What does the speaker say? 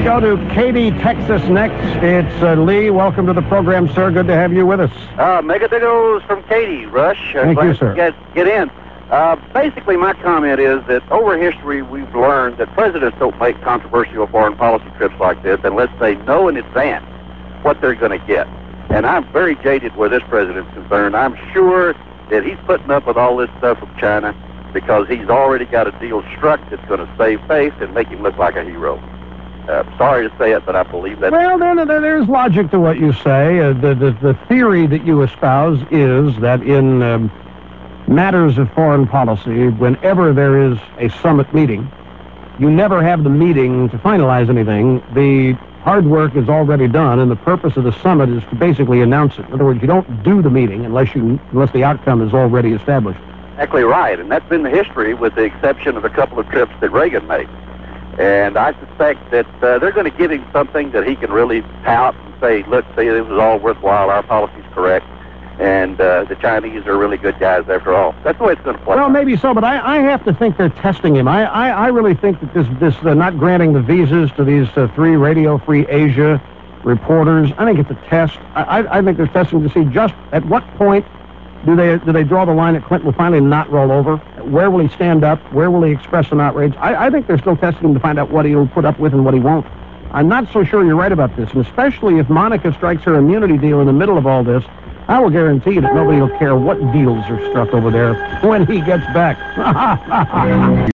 go to Katy, Texas next. It's Lee. Welcome to the program, sir. Good to have you with us. Megadigos from Katy, Rush. Thank you, sir. Get in. Basically, my comment is that over history, we've learned that presidents don't make controversial foreign policy trips like this unless they know in advance what they're going to get. And I'm very jaded where this president's concerned. I'm sure that he's putting up with all this stuff from China because he's already got a deal struck that's going to save face and make him look like a hero. Sorry to say it, but I believe that. Well, there's logic to what you say. The theory that you espouse is that in matters of foreign policy, whenever there is a summit meeting, you never have the meeting to finalize anything. The hard work is already done, and the purpose of the summit is to basically announce it. In other words, you don't do the meeting unless the outcome is already established. Exactly right, and that's been the history with the exception of a couple of trips that Reagan made. And I suspect that they're going to give him something that he can really tout and say, look, see, this was all worthwhile, our policy's correct, and the Chinese are really good guys after all. That's the way it's going to play. Well, maybe so, but I have to think they're testing him. I really think that this not granting the visas to these 3 Radio Free Asia reporters, I think it's a test. I think they're testing to see just at what point do they draw the line that Clinton will finally not roll over? Where will he stand up? Where will he express an outrage? I think they're still testing him to find out what he'll put up with and what he won't. I'm not so sure you're right about this, and especially if Monica strikes her immunity deal in the middle of all this, I will guarantee you that nobody will care what deals are struck over there when he gets back.